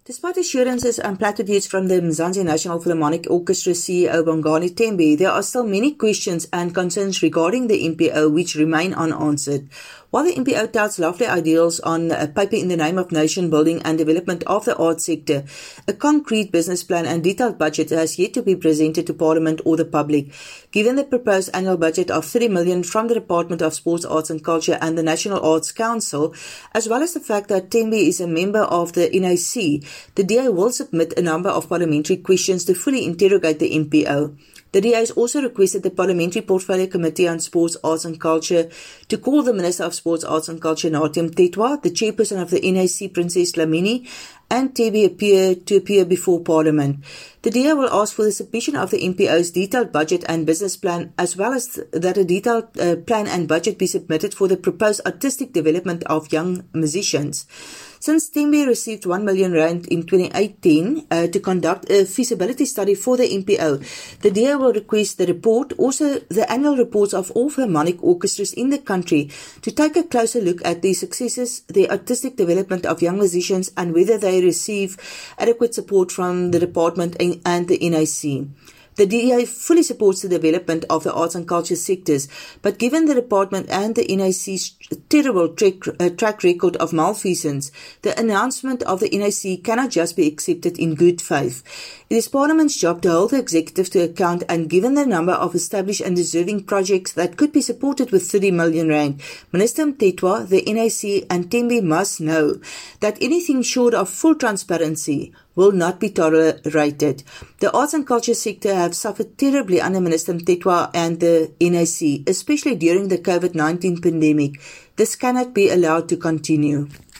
Despite assurances and platitudes from the Mzansi National Philharmonic Orchestra CEO Bongani Tembe, there are still many questions and concerns regarding the NPO which remain unanswered. While the NPO touts lovely ideals on a paper in the name of nation building and development of the arts sector, a concrete business plan and detailed budget has yet to be presented to Parliament or the public. Given the proposed annual budget of 30 million from the Department of Sports, Arts and Culture and the National Arts Council, as well as the fact that Tembe is a member of the NIC, the DA will submit a number of parliamentary questions to fully interrogate the NPO. The DA has also requested the Parliamentary Portfolio Committee on Sports, Arts and Culture to call the Minister of Sports, Arts and Culture, Nathi Mthethwa, the chairperson of the NIC, Princess Dlamini, and Tembe appear before Parliament. The DA will ask for the submission of the NPO's detailed budget and business plan, as well as that a detailed plan and budget be submitted for the proposed artistic development of young musicians. Since Tembe received 1 million rand in 2018 to conduct a feasibility study for the NPO, the DA will request the report, also the annual reports of all philharmonic orchestras in the country, to take a closer look at their successes, the artistic development of young musicians, and whether they receive adequate support from the department and the NIC. The DA fully supports the development of the arts and culture sectors, but given the department and the NIC's terrible track record of malfeasance, the announcement of the NIC cannot just be accepted in good faith. It is Parliament's job to hold the executive to account, and given the number of established and deserving projects that could be supported with 30 million rand, Minister Mthethwa, the NIC and Tembe must know that anything short of full transparency will not be tolerated. The arts and culture sector have suffered terribly under Minister Mthethwa and the NIC, especially during the COVID-19 pandemic. This cannot be allowed to continue.